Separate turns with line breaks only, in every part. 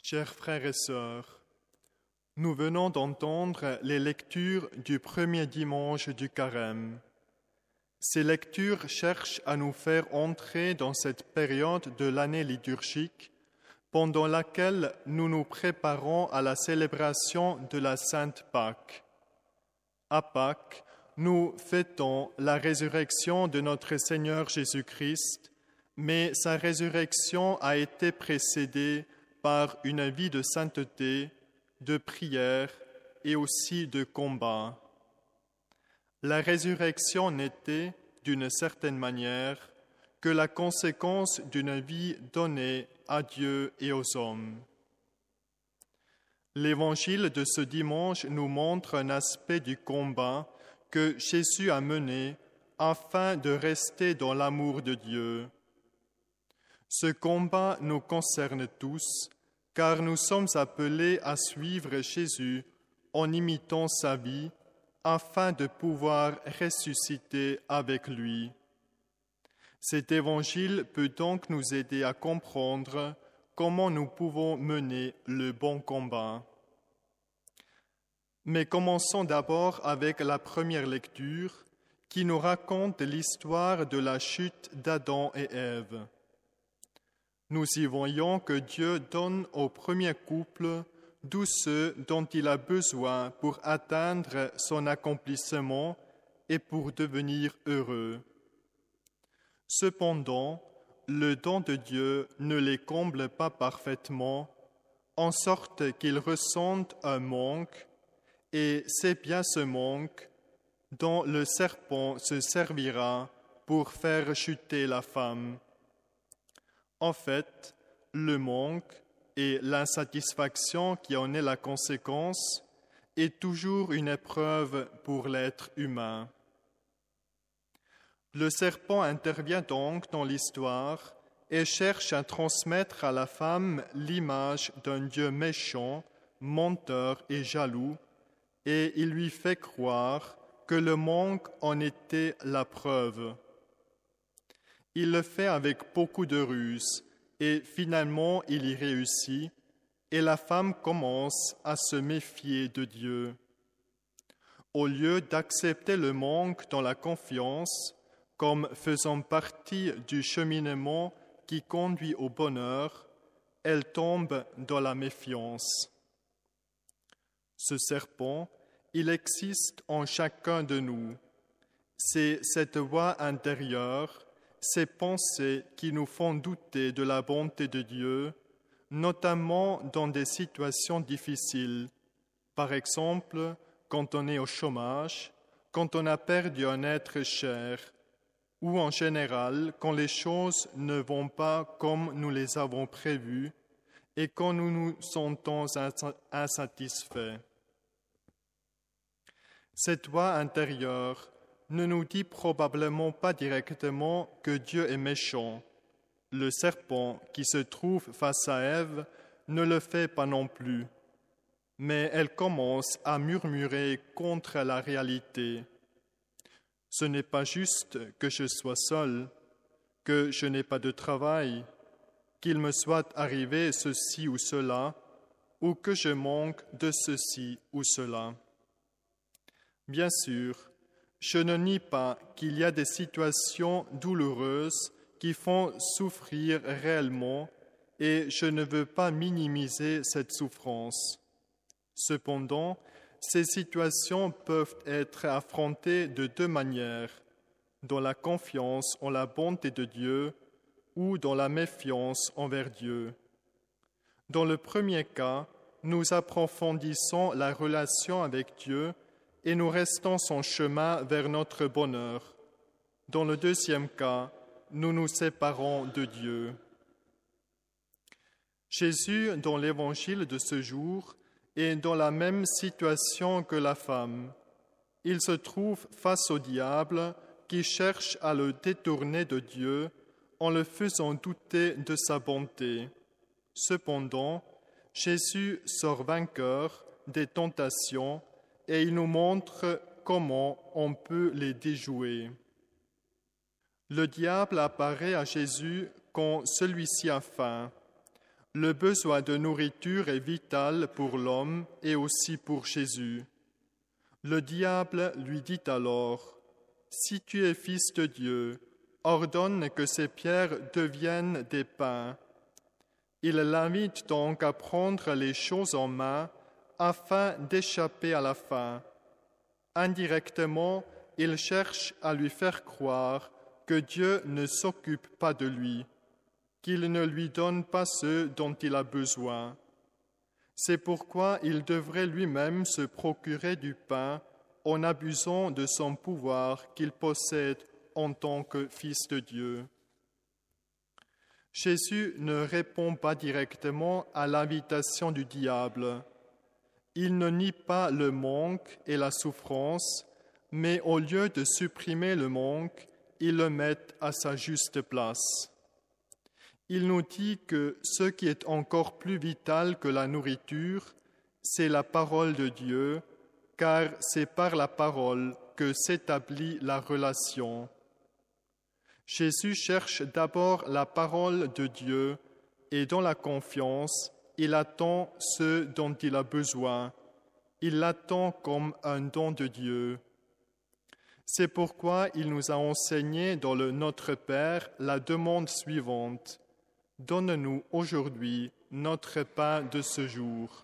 Chers frères et sœurs, nous venons d'entendre les lectures du premier dimanche du Carême. Ces lectures cherchent à nous faire entrer dans cette période de l'année liturgique pendant laquelle nous nous préparons à la célébration de la Sainte Pâque. À Pâques, nous fêtons la résurrection de notre Seigneur Jésus-Christ, mais sa résurrection a été précédée par une vie de sainteté, de prière et aussi de combat. La résurrection n'était, d'une certaine manière, que la conséquence d'une vie donnée à Dieu et aux hommes. L'évangile de ce dimanche nous montre un aspect du combat que Jésus a mené afin de rester dans l'amour de Dieu. Ce combat nous concerne tous, car nous sommes appelés à suivre Jésus en imitant sa vie, afin de pouvoir ressusciter avec lui. Cet évangile peut donc nous aider à comprendre comment nous pouvons mener le bon combat. Mais commençons d'abord avec la première lecture qui nous raconte l'histoire de la chute d'Adam et Ève. Nous y voyons que Dieu donne au premier couple tout ce dont il a besoin pour atteindre son accomplissement et pour devenir heureux. Cependant, le don de Dieu ne les comble pas parfaitement, en sorte qu'ils ressentent un manque, et c'est bien ce manque dont le serpent se servira pour faire chuter la femme. En fait, le manque et l'insatisfaction qui en est la conséquence est toujours une épreuve pour l'être humain. Le serpent intervient donc dans l'histoire et cherche à transmettre à la femme l'image d'un Dieu méchant, menteur et jaloux, et il lui fait croire que le manque en était la preuve. Il le fait avec beaucoup de ruse, et finalement il y réussit, et la femme commence à se méfier de Dieu. Au lieu d'accepter le manque dans la confiance, comme faisant partie du cheminement qui conduit au bonheur, elle tombe dans la méfiance. Ce serpent, il existe en chacun de nous. C'est cette voix intérieure, ces pensées qui nous font douter de la bonté de Dieu, notamment dans des situations difficiles. Par exemple, quand on est au chômage, quand on a perdu un être cher, ou en général quand les choses ne vont pas comme nous les avons prévues et quand nous nous sentons insatisfaits. Cette voix intérieure ne nous dit probablement pas directement que Dieu est méchant. Le serpent qui se trouve face à Ève ne le fait pas non plus, mais elle commence à murmurer contre la réalité. Ce n'est pas juste que je sois seul, que je n'ai pas de travail, qu'il me soit arrivé ceci ou cela, ou que je manque de ceci ou cela. Bien sûr, je ne nie pas qu'il y a des situations douloureuses qui font souffrir réellement et je ne veux pas minimiser cette souffrance. Cependant, ces situations peuvent être affrontées de deux manières, dans la confiance en la bonté de Dieu ou dans la méfiance envers Dieu. Dans le premier cas, nous approfondissons la relation avec Dieu et nous restons son chemin vers notre bonheur. Dans le deuxième cas, nous nous séparons de Dieu. Jésus, dans l'évangile de ce jour, est dans la même situation que la femme. Il se trouve face au diable qui cherche à le détourner de Dieu en le faisant douter de sa bonté. Cependant, Jésus sort vainqueur des tentations et il nous montre comment on peut les déjouer. Le diable apparaît à Jésus quand celui-ci a faim. Le besoin de nourriture est vital pour l'homme et aussi pour Jésus. Le diable lui dit alors, « Si tu es fils de Dieu, ordonne que ces pierres deviennent des pains. » Il l'invite donc à prendre les choses en main afin d'échapper à la faim. Indirectement, il cherche à lui faire croire que Dieu ne s'occupe pas de lui, qu'il ne lui donne pas ce dont il a besoin. C'est pourquoi il devrait lui-même se procurer du pain en abusant de son pouvoir qu'il possède en tant que fils de Dieu. Jésus ne répond pas directement à l'invitation du diable. Il ne nie pas le manque et la souffrance, mais au lieu de supprimer le manque, il le met à sa juste place. Il nous dit que ce qui est encore plus vital que la nourriture, c'est la parole de Dieu, car c'est par la parole que s'établit la relation. Jésus cherche d'abord la parole de Dieu et dans la confiance, il attend ce dont il a besoin. Il l'attend comme un don de Dieu. C'est pourquoi il nous a enseigné dans le Notre Père la demande suivante. Donne-nous aujourd'hui notre pain de ce jour.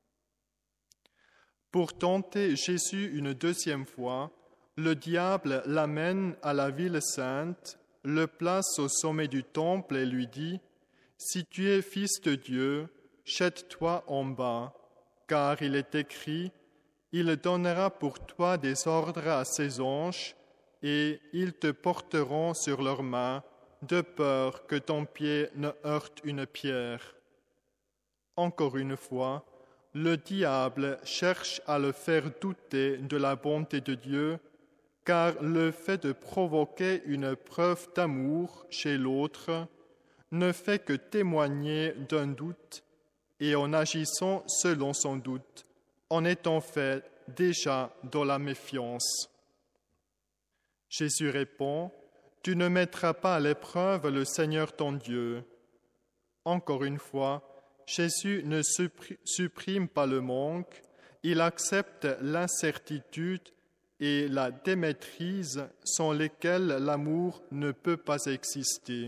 Pour tenter Jésus une deuxième fois, le diable l'amène à la ville sainte, le place au sommet du temple et lui dit « Si tu es fils de Dieu, jette-toi en bas, car il est écrit « Il donnera pour toi des ordres à ses anges, et ils te porteront sur leurs mains, de peur que ton pied ne heurte une pierre. » Encore une fois, le diable cherche à le faire douter de la bonté de Dieu, car le fait de provoquer une preuve d'amour chez l'autre ne fait que témoigner d'un doute, et en agissant selon son doute, on est en fait déjà dans la méfiance. Jésus répond, « Tu ne mettras pas à l'épreuve le Seigneur ton Dieu. » Encore une fois, Jésus ne supprime pas le manque, il accepte l'incertitude et la démaîtrise sans lesquelles l'amour ne peut pas exister.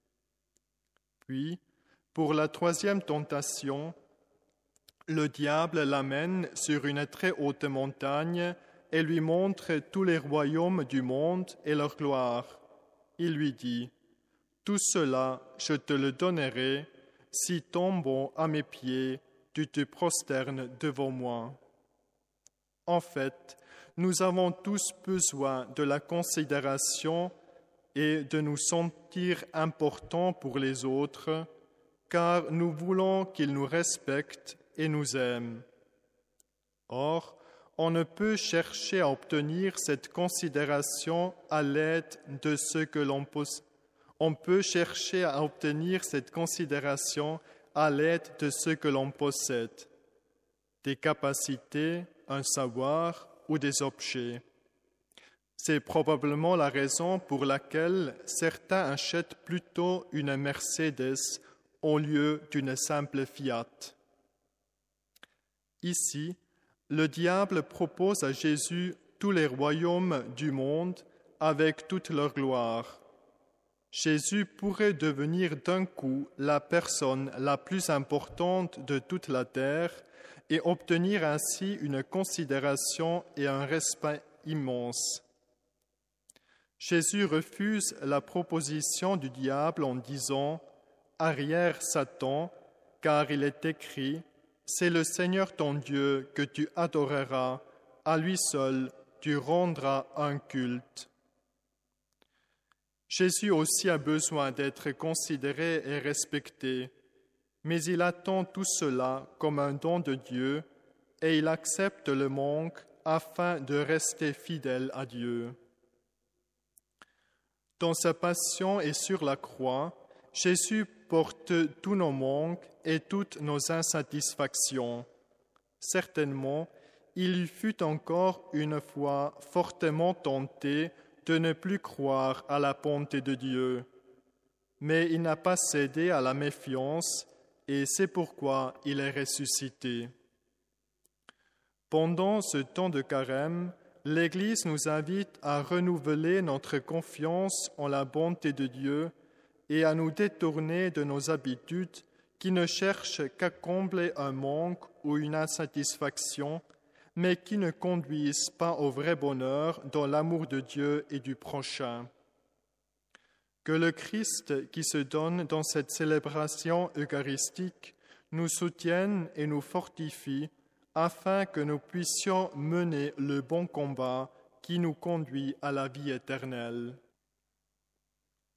Puis, pour la troisième tentation, le diable l'amène sur une très haute montagne et lui montre tous les royaumes du monde et leur gloire. Il lui dit, « Tout cela, je te le donnerai, si tombant à mes pieds, tu te prosternes devant moi. » En fait, nous avons tous besoin de la considération et de nous sentir importants pour les autres, car nous voulons qu'ils nous respectent et nous aiment. Or, on ne peut chercher à obtenir cette considération à l'aide de ce que l'on possède. On peut chercher à obtenir cette considération à l'aide de ce que l'on possède, des capacités, un savoir ou des objets. C'est probablement la raison pour laquelle certains achètent plutôt une Mercedes au lieu d'une simple Fiat. Ici, le diable propose à Jésus tous les royaumes du monde avec toute leur gloire. Jésus pourrait devenir d'un coup la personne la plus importante de toute la terre et obtenir ainsi une considération et un respect immenses. Jésus refuse la proposition du diable en disant « Arrière Satan, car il est écrit « C'est le Seigneur ton Dieu que tu adoreras, à lui seul tu rendras un culte. » Jésus aussi a besoin d'être considéré et respecté, mais il attend tout cela comme un don de Dieu et il accepte le manque afin de rester fidèle à Dieu. Dans sa passion et sur la croix, Jésus porte tous nos manques et toutes nos insatisfactions. Certainement, il fut encore une fois fortement tenté de ne plus croire à la bonté de Dieu. Mais il n'a pas cédé à la méfiance et c'est pourquoi il est ressuscité. Pendant ce temps de carême, l'Église nous invite à renouveler notre confiance en la bonté de Dieu et à nous détourner de nos habitudes qui ne cherchent qu'à combler un manque ou une insatisfaction, mais qui ne conduisent pas au vrai bonheur dans l'amour de Dieu et du prochain. Que le Christ qui se donne dans cette célébration eucharistique nous soutienne et nous fortifie afin que nous puissions mener le bon combat qui nous conduit à la vie éternelle.